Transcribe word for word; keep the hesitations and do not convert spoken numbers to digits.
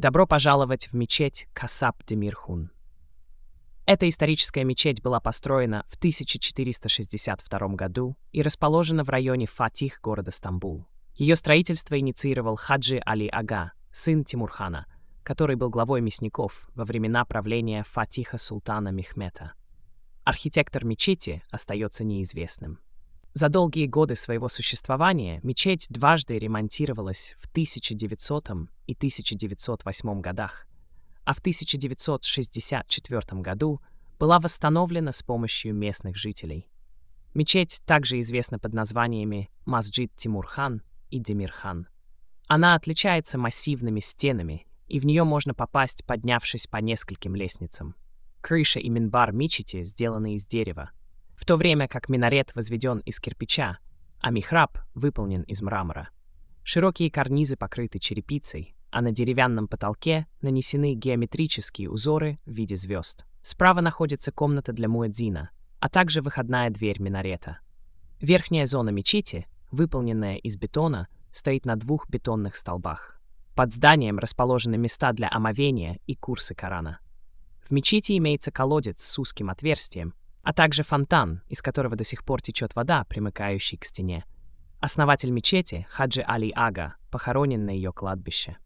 Добро пожаловать в мечеть Касап-Демирхун. Эта историческая мечеть была построена в тысяча четыреста шестьдесят втором году и расположена в районе Фатих города Стамбул. Ее строительство инициировал Хаджи Али Ага, сын Тимурхана, который был главой мясников во времена правления Фатиха Султана Мехмета. Архитектор мечети остается неизвестным. За долгие годы своего существования мечеть дважды ремонтировалась в тысяча девятисотом и тысяча девятьсот восьмом годах, а в тысяча девятьсот шестьдесят четвёртом году была восстановлена с помощью местных жителей. Мечеть также известна под названиями Масджид Тимурхан и Демирхан. Она отличается массивными стенами, и в нее можно попасть, поднявшись по нескольким лестницам. Крыша и минбар мечети сделаны из дерева, в то время как минарет возведен из кирпича, а михраб выполнен из мрамора. Широкие карнизы покрыты черепицей, а на деревянном потолке нанесены геометрические узоры в виде звезд. Справа находится комната для муэдзина, а также выходная дверь минарета. Верхняя зона мечети, выполненная из бетона, стоит на двух бетонных столбах. Под зданием расположены места для омовения и курсы Корана. В мечети имеется колодец с узким отверстием, а также фонтан, из которого до сих пор течет вода, примыкающий к стене. Основатель мечети, Хаджи Али Ага, похоронен на ее кладбище.